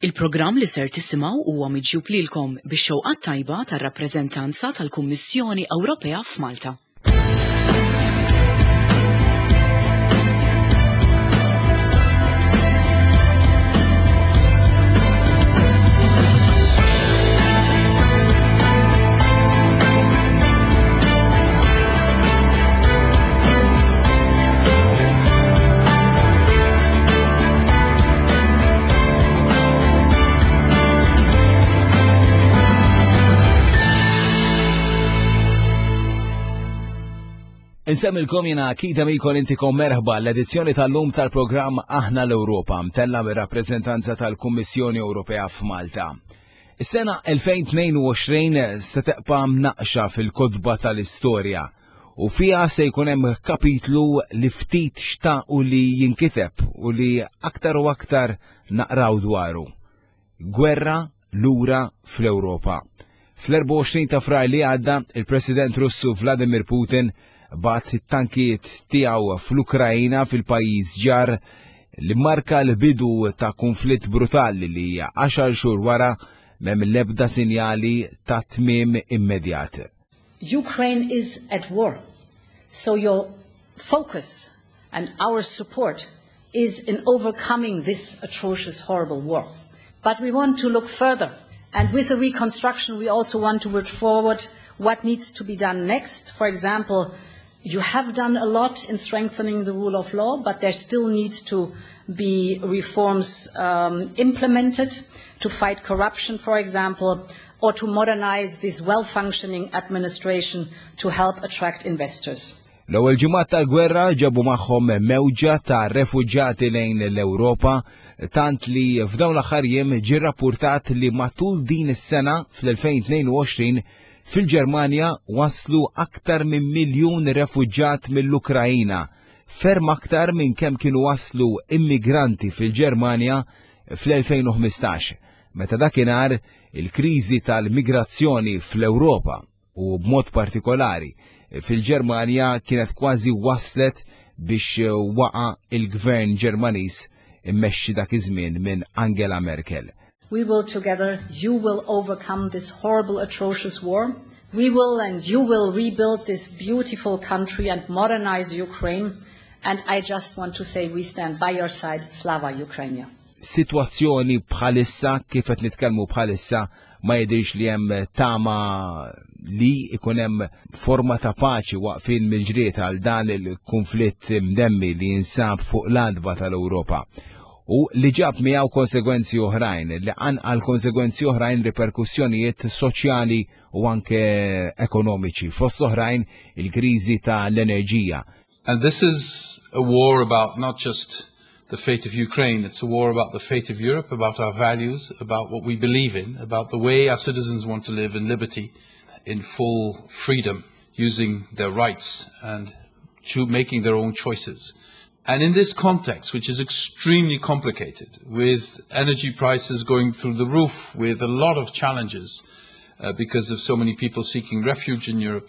Il-programm li ser tisimgħu huwa miġjub lilkom bix-xewqat tajba tar-rappreżentanza tal-Kummissjoni Ewropea f'Malta. Insemmilkom jena akita mikon intikom merħba l-edizzjoni tal-lum tal-programm Aħna l-Ewropa mtella mir-rappreżentanza tal-Kummissjoni Ewropea f'Malta. Is-sena 2022 se teqpa' mnaqxa fil-kodba tal-istorja u fiha se jkun hemm kapitlu li ftit xtaqu li jinkiteb u li aktar u aktar naqraw dwaru. Gwerra lura fl-Ewropa. Fl-24 ta' frar li għadda, il-President Russu Vladimir Putin bat it-tankiet tiegħu fl-Ukrajina fil-pajjiż ġar li marka l-bidu ta' konflitt brutali li 10 xhur wara m'hemm l-ebda sinjali ta' tmiem immedjat. Ukraine is at war, so your focus and our support is in overcoming this atrocious, horrible war. But we want to look further, and with the reconstruction we also want to work forward what needs to be done next. For example, you have done a lot in strengthening the rule of law, but there still needs to be reforms implemented to fight corruption, for example, or to modernize this well-functioning administration to help attract investors. L-ewwel ġimgħat tal-gwerra ġabu magħhom mewġa ta' refuġġati lejn l-Ewropa, tant li f'dawn l-aħħar jiem ġie rrappurtat li matul din is-sena fl-2022 fil-Ġermanja waslu aktar minn 1 miljun refuġġat mill-Ukrajina, ferm aktar minn kemm kienu waslu immigranti fil-Ġermanja fl-2015, meta dakinhar il-kriżi tal-migrazzjoni fl-Ewropa u b'mod partikolari fil-Ġermanja kienet kważi waslet biex waqa' il-gvern Ġermaniż immexxi dak iż-żmien minn Angela Merkel. We will together, you will overcome this horrible, atrocious war. We will and you will rebuild this beautiful country and modernize Ukraine. And I just want to say we stand by your side, Slava Ukraina. Situazzjoni bħalissa, kif qed nitkellmu bħalissa, ma jidhirx li hemm tama li ikun hemm forma ta' paċi waqfin mill-ġried għal dan il-konflitt mdemmi li jinsab fuq l-adba tal-Ewropa. U li ġab miegħu konsegwenzi oħrajn, li għal konsegwenzi oħrajn riperkussjonijiet soċjali u anke ekonomiċi, fost oħrajn il-kriżi ta' l-enerġija. And this is a war about not just the fate of Ukraine, it's a war about the fate of Europe, about our values, about what we believe in, about the way our citizens want to live in liberty, in full freedom, using their rights and making their own choices. And in this context, which is extremely complicated, with energy prices going through the roof, with a lot of challenges because of so many people seeking refuge in Europe,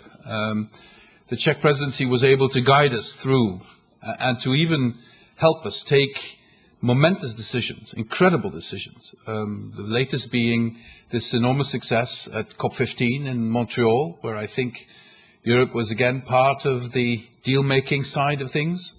the Czech presidency was able to guide us through and to even help us take momentous decisions, incredible decisions. The latest being this enormous success at COP15 in Montreal, where I think Europe was again part of the deal-making side of things.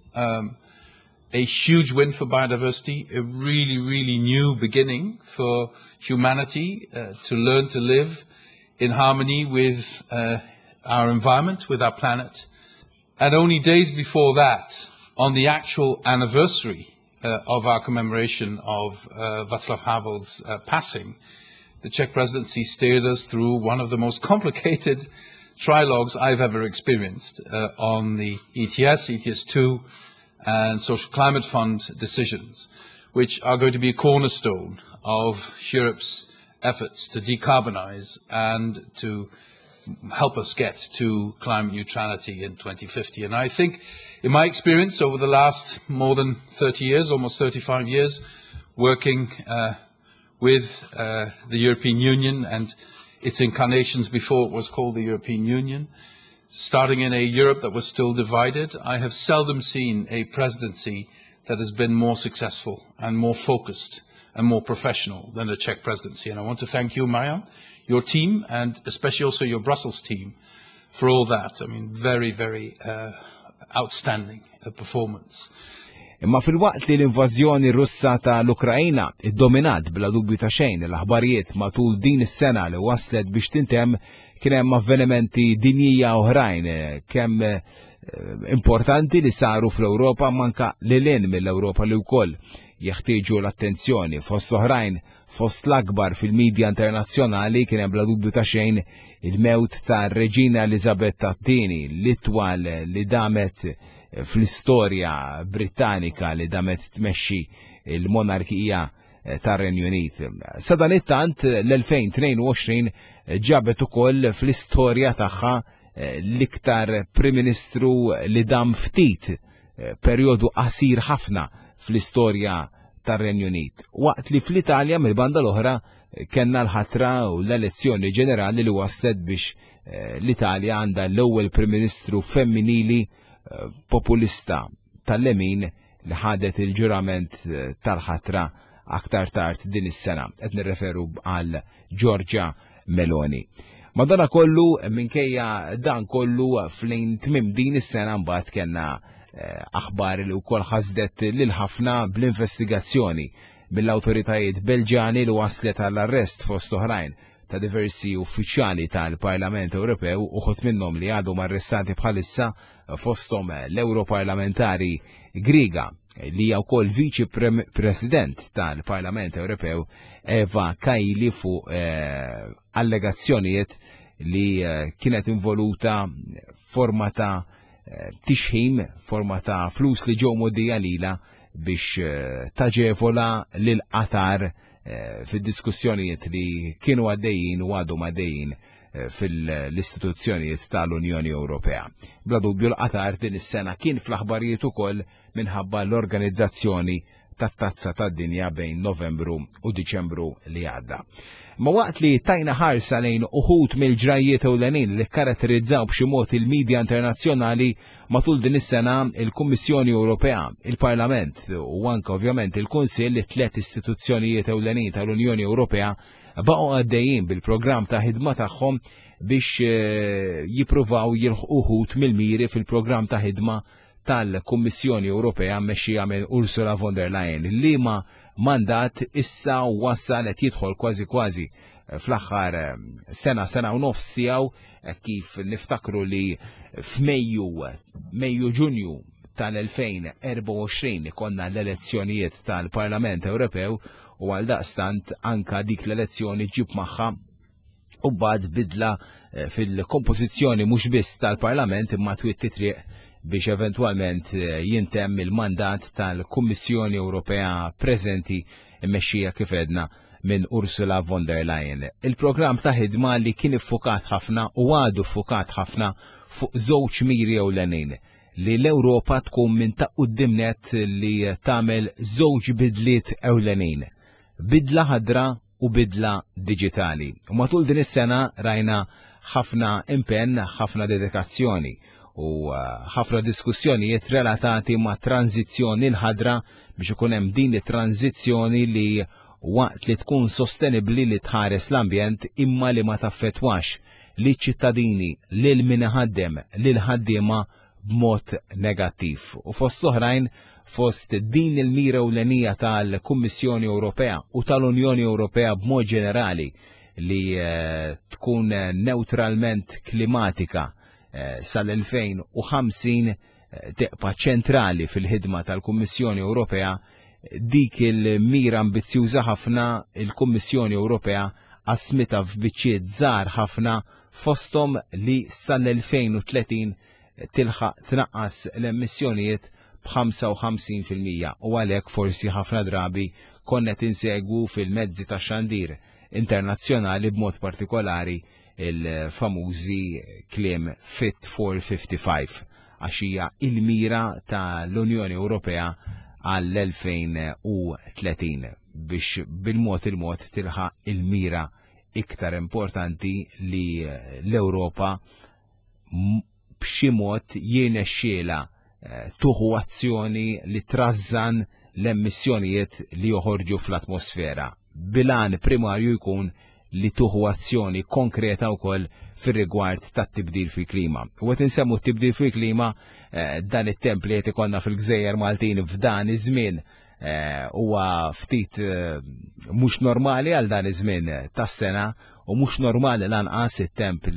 A huge win for biodiversity, a really, really new beginning for humanity to learn to live in harmony with our environment, with our planet. And only days before that, on the actual anniversary of our commemoration of Václav Havel's passing, the Czech presidency steered us through one of the most complicated trilogues I've ever experienced on the ETS, ETS2, and Social Climate Fund decisions, which are going to be a cornerstone of Europe's efforts to decarbonize and to help us get to climate neutrality in 2050. And I think, in my experience over the last more than 30 years, almost 35 years, working with the European Union and its incarnations before it was called the European Union, starting in a Europe that was still divided, I have seldom seen a presidency that has been more successful and more focused and more professional than the Czech presidency. And I want to thank you, Marian, your team, and especially also your Brussels team for all that. I mean, very, very outstanding performance. Imma fil-waqt li l-invażjoni Russa tal-Ukrajna iddominat bla dubju ta' xejn l-aħbarijiet matul din is-sena li waslet biex tintemm kien hemm avvenimenti dinjija oħrajn kemm importanti li saru fl-Ewropa manka lilin mill-Ewropa li wkoll jeħtieġu l-attenzjoni fost oħrajn fost l-akbar fil-medja internazzjonali kien hemm bla dubju ta' xejn il-mewt tar-Reġina Elizabetta II l-itwal li damet fl-istorja Britannika li damet tmexxi il-monarkija tar-Renju Unit. Sadan it-tant l-2022 ġabet ukoll fl-istorja tagħha l-iktar Prim Ministru li dam ftit perjodu qasir ħafna fl-istorja tar-Renju Unit. Waqt li fl-Italja mill-banda l-oħra kellna l-ħatra u l-elezzjoni ġenerali li waslet biex l-Italja għandha l-ewwel Prim Ministru femminili populista tal-lemin li ħadet il-ġurament tal-ħatra aktar tard din is-sena. Qed nirreferu għal Giorgia Meloni. Madonna kollu minkejja dan kollu flejn tmim din is-sena mbagħad kellna aħbar li wkoll ħasdet lil ħafna bl-investigazzjoni mill-awtoritajiet Belġani li waslet għall-arrest fost oħrajn ta' diversi uffiċjali tal-Parlament Ewropew uħud minnhom li għadhom arrestati bħalissa fosthom l-Europarlamentari Griega li hija wkoll viċi President tal-Parlament Ewropew Eva Kaili fuq allegazzjonijiet li kienet involuta forma ta' tixħim, forma ta' flus li ġew moddija lilha biex taġevola lil Qatar fil-diskussjonijiet li kienu għaddejjin u għadhom għaddejjin fil-istituzzjonijiet tal-Unjoni Ewropea. Bla dubju l-Qatar din is-sena kien fl-aħbarijiet ukoll minħabba l-organizzazzjoni tat-tazza tad-dinja bejn Novembru u Diċembru li għadda. Ma waqt li tajna ħarsa lejn uħud mill-ġrajiet ewlenin li karatterizzaw b'xi mod il-medja internazzjonali matul din is-sena il-Kummissjoni Ewropea, il-Parlament u anke ovvjament il-Kunsill li tliet istituzzjonijiet ewlenin tal-Unjoni Ewropea baqgħu għaddejjin bil-programm ta' ħidma tagħhom biex jippruvaw jilħqu uħud mill-miri fil-programm ta' ħidma tal-Kummissjoni Ewropea mmexxija minn Ursula von der Leyen li ma mandat issa wassal qed jidħol kważi fl-aħħar sena u nofs tiegħu kif niftakru li f'Mejju Ġunju tal-2024 konna l-elezzjonijiet tal-Parlament Ewropew u għal daqstant anka dik l-elezzjoni ġib magħha u mbagħad bidla fil-kompożizzjoni mhux biss tal-Parlament imma twitti triq biex eventualment jintemm il-mandat tal-Kummissjoni Ewropea preżenti mmexxija kif edna minn Ursula von der Leyen. Il-programm ta' ħidma li kien iffukat ħafna u għadu ffukat ħafna fuq żewġ miri ewlenin li l-Ewropa tkun minn ta' qudiemnet li tagħmel żewġ bidliet ewlenin. Bidla ħadra u bidla diġitali. U matul din is-sena rajna ħafna impenn, ħafna dedikazzjoni u ħafna diskussjonijiet relatati ma' tranzizzjoni l-ħadra biex ikun hemm din it-tranzizzjoni li waqt li tkun sostenibbli li tħares l-ambjent imma li ma taffettwax li ċittadini lil min ħaddem lil ħaddiema b'mod negattiv. U fost oħrajn fost din il-mira ewlenija tal-Kummissjoni Ewropea u tal-Unjoni Ewropea b'mod ġenerali li tkun neutralment klimatika sal-2050 teqpa ċentrali fil-ħidma tal-Kummissjoni Ewropea dik il-mira ambizzjuża ħafna il-Kummissjoni Ewropea qasmita f'biċċiet żgħar ħafna fosthom li sal-2030 tilħaq tnaqqas l-emissjonijiet b'55% u għalhekk forsi ħafna drabi konna tinsegwu fil-mezzi tax-xandir internazzjonali b'mod partikolari il-famużi kliem Fit for 55 għax hija il-mira tal-Unjoni Ewropea għall-2030 biex bil-mod tilħaq il-mira iktar importanti li l-Ewropa b'xi mod jirnexxiela tuħu azzjoni li trażżan l-emissjonijiet li joħorġu fl-atmosfera. Bilan primarju jkun li tuħu azzjoni konkreta wkoll fir-rigward tat-tibdil fil-klima. U qed insemmu t-tibdil fil-klima dan it-temp li qed ikollna fil-Gżejjer Maltin f'dan iż-żmien huwa ftit mhux normali għal dan iż-żmien tas-sena u mhux normali lanqas it-temp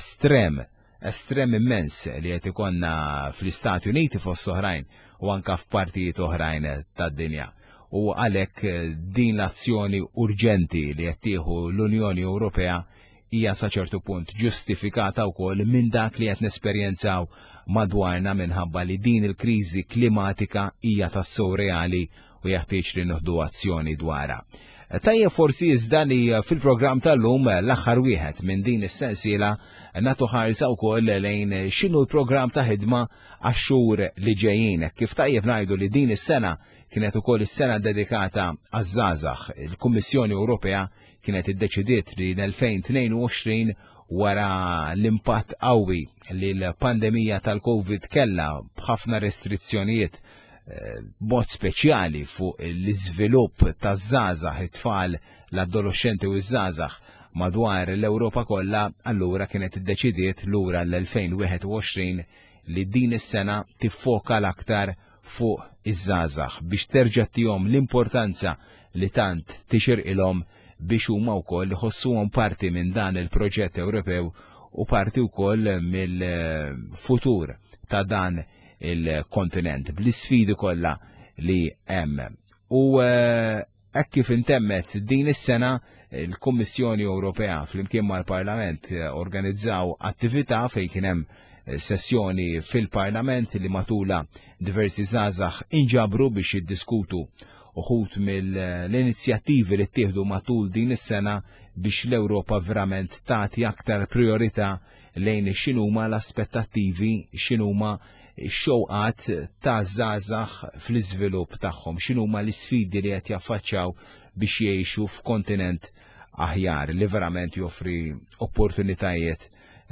estrem immens li qed ikollna fl-Istati Uniti fost oħrajn u anke f'partijiet oħrajn tad-dinja. U għalhekk din l-azzjoni urġenti li qed tieħu l-Unjoni Ewropea hija sa ċertu punt ġustifikata wkoll minn dak li qed nesperjenzaw madwarna minħabba li din il-kriżi klimatika hija tassew reali u jeħtieġ li nieħdu azzjoni dwarha. Tajjeb forsi iżda li fil-programm tal-lum l-aħħar wieħed minn din is-sensiela nagħtu ħarsa wkoll lejn x'inhu l-programm ta' ħidma għax-xhur li ġejjin. Kif tajjeb ngħidu li din is-sena kienet ukoll is-sena dedikata għaż-żgħażagħ. Il-Kummissjoni Ewropea kienet iddeċidiet li l-2022 wara l-impatt qawwi li l-pandemija tal-Covid kellha b'ħafna restrizzjonijiet b'mod speċjali fuq l-iżvilupp taż-żgħażagħ it-tfal, l-adolescenti u ż-żgħażagħ madwar l-Ewropa kollha, allura kienet iddeċidiet lura l-2021 li din is-sena tiffoka l-aktar fuq iż-żgħażagħ biex terġa' tihom l-importanza li tant tixirqilhom biex huma wkoll iħossuhom parti minn dan il-proġett Ewropew u parti wkoll mill-futur ta' dan il-kontinent bl-isfidi kollha li hemm. U hekk kif intemmet din is-sena il-Kummissjoni Ewropea flimkien mal-Parlament organizzaw attività fejn kien hemm sessjoni fil-Parlament li matula diversi żgħażagħ inġabru biex jiddiskutu uħud mill-inizjattivi li ttieħdu matul din is-sena biex l-Ewropa verament tagħti aktar priorità lejn x'inhuma l-aspettattivi, x'inhuma x-xewqat ta' żgħażagħ fl-iżvilupp tagħhom, x'inhuma l-isfidi li qed jaffaċċjaw biex jgħixu f'kontinent aħjar li verament joffri opportunitajiet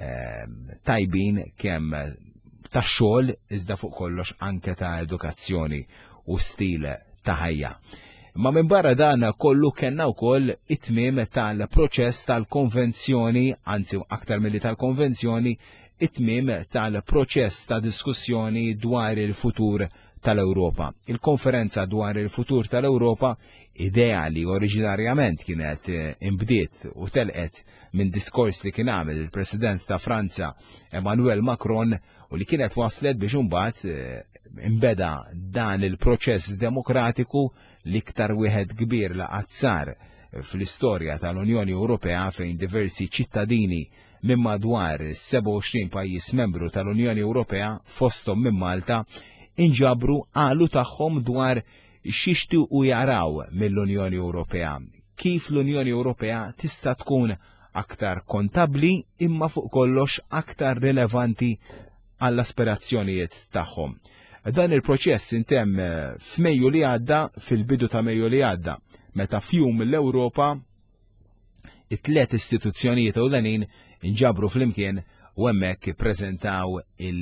tajbin kemm tax-xogħol iżda fuq kollox anke ta' edukazzjoni u stil ta' ħajja. Ma minn barra dan kollu kellna wkoll it-tmiem tal-proċess tal-konvenzjoni, anzi aktar milli tal-konvenzjoni, it-tmiem tal-proċess ta' diskussjoni dwar il-futur tal-Ewropa. Il-konferenza dwar il-futur tal-Ewropa, idea li oriġinarjament kienet imbdiet u telqet minn diskors li kien għamel il-President ta' Franza Emmanuel Macron u li kienet waslet biex imbagħad imbeda dan il-proċess demokratiku l-iktar wieħed kbir la qatt fl-istorja tal-Unjoni Ewropea fejn diversi ċittadini minn madwar 27 pajjiż membru tal-Unjoni Ewropea fosthom minn Malta inġabru qalu tagħhom dwar x'ixtiequ jaraw mill-Unjoni Ewropea. Kif l-Unjoni Ewropea tista' tkun aktar kontabbli imma fuq kollox aktar rilevanti għall-aspirazzjonijiet tagħhom. Dan il-proċess intemm f'Mejju li għadda, fil-bidu ta' Mejju li għadda, meta fjum l-Ewropa it-tliet istituzzjonijiet ewlenin inġabru flimkien u hemmhekk ippreżentaw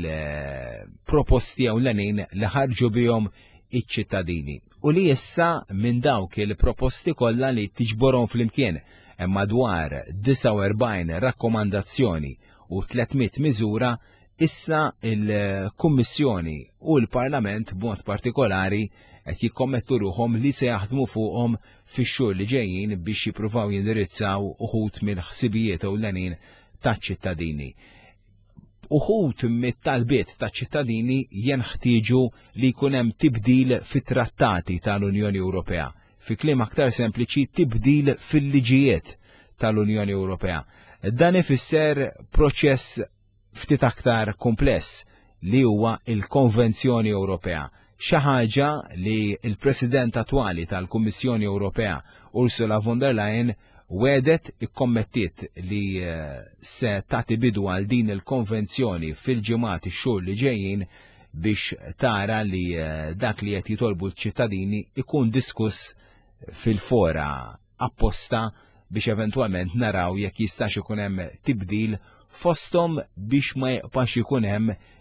il-proposti ewlenin li ħarġu bihom iċ-ċittadini. U li issa minn dawk il-proposti kollha li tiġborhom flimkien hemm madwar 49 rakkomandazzjoni u 300 miżura, issa il-Kummissjoni u l-Parlament b'mod partikolari qed jikkommettu ruhom li se jaħdmu fuqhom fix-xhur li ġejjin biex jippruvaw jindirizzaw uħud mill-ħsibijiet ewlenin taċ-ċittadini. Uħud mit-talbiet taċ-ċittadini jenħtieġu li jkun hemm tibdil fit-trattati tal-Unjoni Ewropea. Fi kliem aktar sempliċi tibdil fil-liġijiet tal-Unjoni Ewropea. Dan ifisser proċess ftit aktar kompless li huwa il-Konvenzjoni Ewropea. Xi ħaġa li l-President attwali tal-Kummissjoni Ewropea Ursula von der Leyen wedet ikkommettiet li se tagħti bidu għal din il-konvenzjoni fil-ġimgħat ix-xhur li ġejjin biex tara li dak li qed jitolbu l-ċittadini ikun diskuss fil-fora apposta biex eventwalment naraw jekk jistax ikun hemm tibdil fosthom biex ma jibqax ikun hemm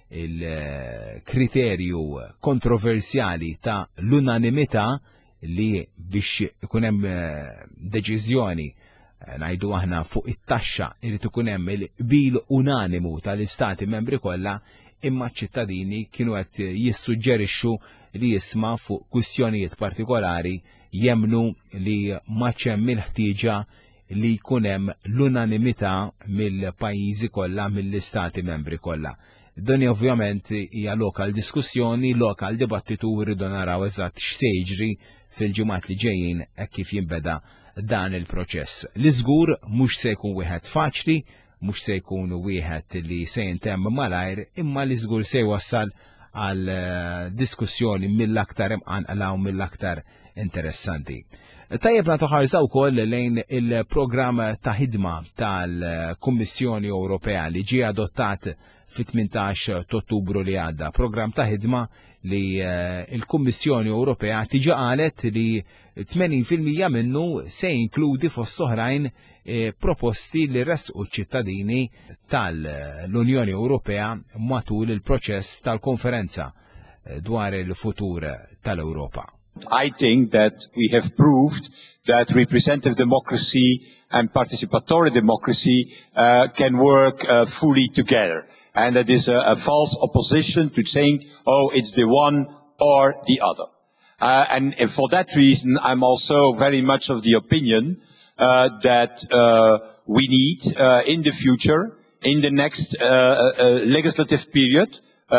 il-kriterju kontroversjali ta' l-unanimità li biex ikun hemm deċiżjoni ngħidu aħna fuq it-taxxa irid ikun hemm il-qbil unanimu tal-istati membri kollha, imma ċ-ċittadini kienu qed jissuġġerixxu li jisma' fuq kwistjonijiet partikolari jemnu li ma hemm il-ħtieġa li jkun hemm l-unanimità mill-pajjiżi kollha, mill-istati membri kollha. Dan ovvjament hija lokal diskussjoni, lokal dibattitu, rridu naraw eżatt x'se jiġri fil-ġimgħat li ġejjin hekk kif jinbeda dan il-proċess. Li żgur mhux se jkun wieħed faċli, mhux se jkun wieħed li se jintemm malajr, imma li żgur se jwassal għal diskussjoni mill-aktar imqanqla u mill-aktar interessanti. Tajjeb nagħtu ħarsa wkoll lejn il-programm ta' ħidma tal-Kummissjoni Ewropea li ġie adottat fit-18 Ottubru li għadda. Programm ta' ħidma li il-Kummissjoni Ewropea tiġa qalet li 80% minnu se jinkludi fost oħrajn proposti li resqu ċ-ċittadini tal-Unjoni Ewropea matul il-proċess tal-konferenza dwar il-futur tal-Ewropa. I think that we have proved that representative democracy and participatory democracy can work fully together. And that is a false opposition to saying, oh, it's the one or the other. And for that reason, I'm also very much of the opinion that we need in the future, in the next legislative period,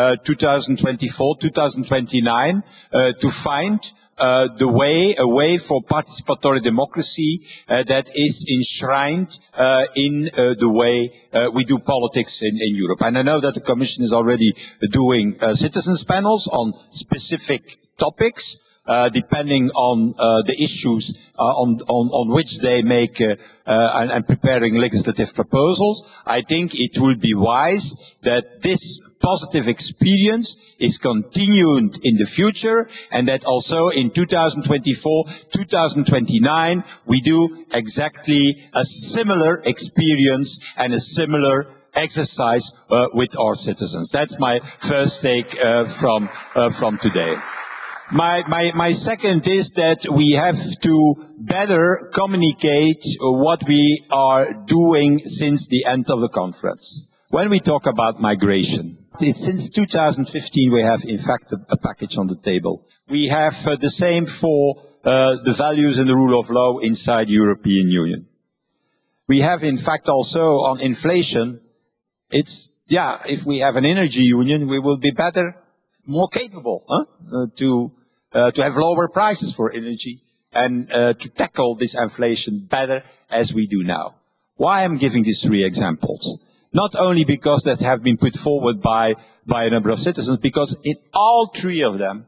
2024-2029, to find a way for participatory democracy that is enshrined in the way we do politics in Europe. And I know that the Commission is already doing citizens panels on specific topics, depending on the issues on which they make and preparing legislative proposals. I think it will be wise that this positive experience is continued in the future, and that also in 2024-2029 we do exactly a similar experience and a similar exercise with our citizens. That's my first take from today. My second is that we have to better communicate what we are doing since the end of the conference. When we talk about migration, since 2015 we have in fact a package on the table. We have the same for the values and the rule of law inside the European Union. We have in fact also on inflation, if we have an energy union, we will be better, more capable to have lower prices for energy and to tackle this inflation better as we do now. Why I'm giving these three examples? Not only because that have been put forward by a number of citizens, because in all three of them,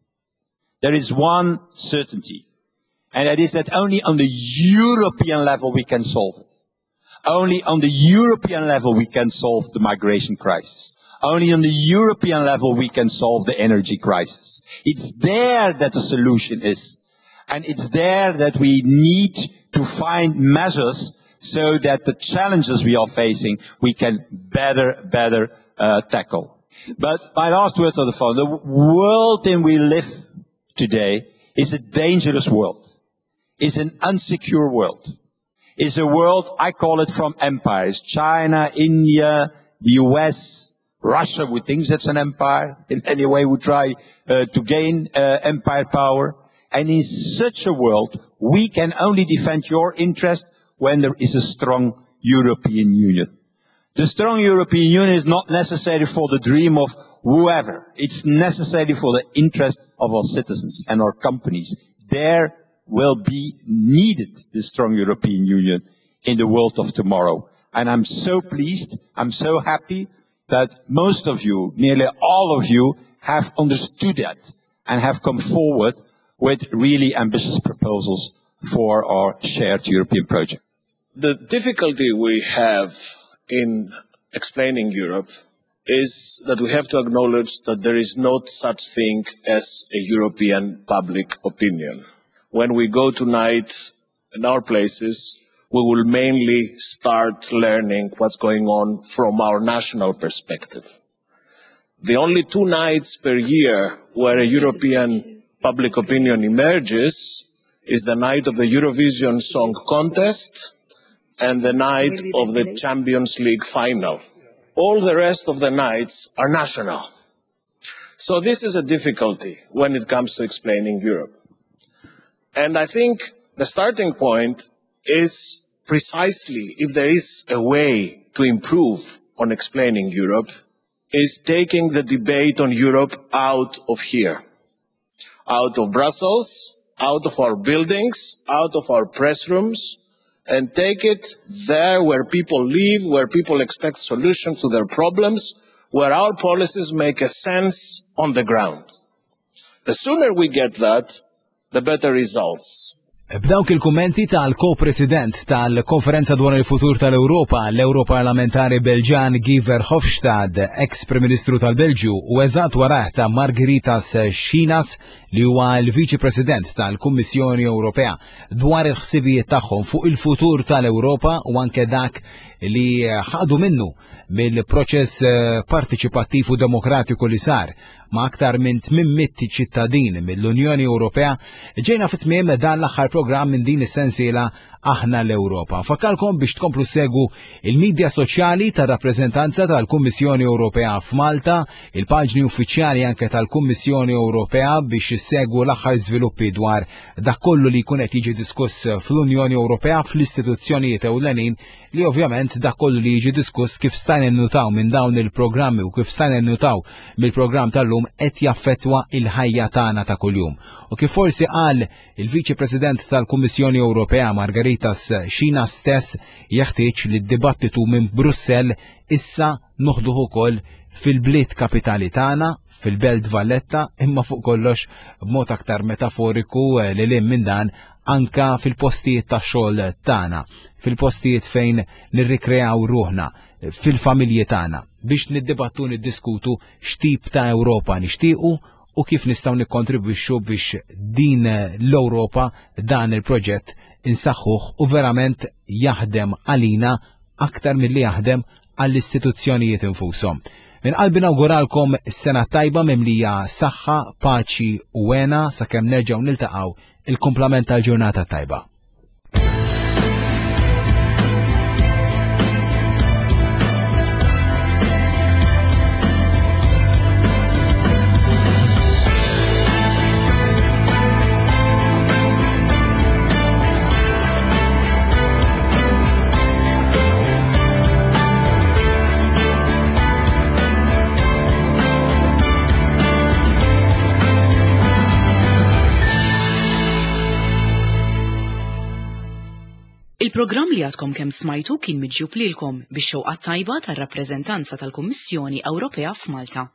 there is one certainty, and that is that only on the European level we can solve it. Only on the European level we can solve the migration crisis. Only on the European level we can solve the energy crisis. It's there that the solution is. And it's there that we need to find measures so that the challenges we are facing, we can better tackle. But my last words on the phone, the world in we live today is a dangerous world. It's an unsecure world. It's a world, I call it from empires. China, India, the US, Russia, we think that's an empire. In any way we try to gain empire power. And in such a world, we can only defend your interest when there is a strong European Union. The strong European Union is not necessary for the dream of whoever. It's necessary for the interest of our citizens and our companies. There will be needed the strong European Union in the world of tomorrow. And I'm so pleased, I'm so happy that most of you, nearly all of you, have understood that and have come forward with really ambitious proposals for our shared European project. The difficulty we have in explaining Europe is that we have to acknowledge that there is no such thing as a European public opinion. When we go tonight in our places, we will mainly start learning what's going on from our national perspective. the only 2 nights per year where a European public opinion emerges is the night of the Eurovision Song Contest and the night of the Champions League final. All the rest of the nights are national. So this is a difficulty when it comes to explaining Europe. And I think the starting point is precisely, if there is a way to improve on explaining Europe, is taking the debate on Europe out of here, out of Brussels, out of our buildings, out of our press rooms, and take it there where people live, where people expect solutions to their problems, where our policies make a sense on the ground. The sooner we get that, the better results. B'dawk il-kummenti tal-ko-president tal-Konferenza dwar il-Futur tal-Ewropa, l-Europarlamentari Belġan Guy Verhofstadt, ex-Prim Ministru tal-Belġju, u eżatt warah ta' Margaritas Schinas li huwa l-Viċi President tal-Kummissjoni Ewropea dwar il-ħsibijiet tagħhom fuq il-futur tal-Ewropa u anke dak li ħadu minnu mill-proċess partiċipattiv u demokratiku li sar ma' aktar minn 800 ċittadin mill-Unjoni Ewropea ġejna fit-tmiem dan l-aħħar programm minn din is-sensiela Aħna l-Ewropa. Fakkalkom biex tkomplu segu il-medja soċjali tar-rappreżentanza tal-Kummissjoni Ewropea f'Malta, il-paġni uffiċjali anke tal-Kummissjoni Ewropea biex issegwu l-aħħar żviluppi dwar dak kollu li jkun qed jiġi diskuss fl-Unjoni Ewropea fl-istituzzjonijiet ewlenin li ovvjament dak kollu li jiġi diskuss kif stajna nnutaw minn dawn il-programmi u kif stajna nnutaw mill-programm tal-lum qed jaffettwa il-ħajja tagħna ta' kuljum. U kif forsi qal il-Viċi President tal-Kummissjoni Ewropea Margaritas Schinas stess jeħtieġ li d-dibattitu minn Brussell issa noħduh ukoll fil-bliet kapitali tagħna, fil-Belt Valletta, imma fuq kollox b'mod aktar metaforiku li lim minn dan anka fil-postijiet tax-xogħol tagħna, fil-postijiet fejn nirrikreaw ruħna, fil-familji tagħna biex niddibattu niddiskutu x'tip ta' Ewropa nixtiequ u kif nistgħu nikkontribwixxu biex din l-Ewropa dan il-proġett insaħħuh u verament jaħdem għalina aktar milli jaħdem għall-istituzzjonijiet infushom. Min qalbi nawguralkom s-sena tajba mimlija saħħa, paċi u għena sakemm nerġgħu niltaqgħu il-kumplament tal-ġurnata tajba. Il-programm li għadkom kemm smajtu kien miġjub lilkom bix-xewqat tajba tar-rappreżentanza tal-Kummissjoni Ewropea f'Malta.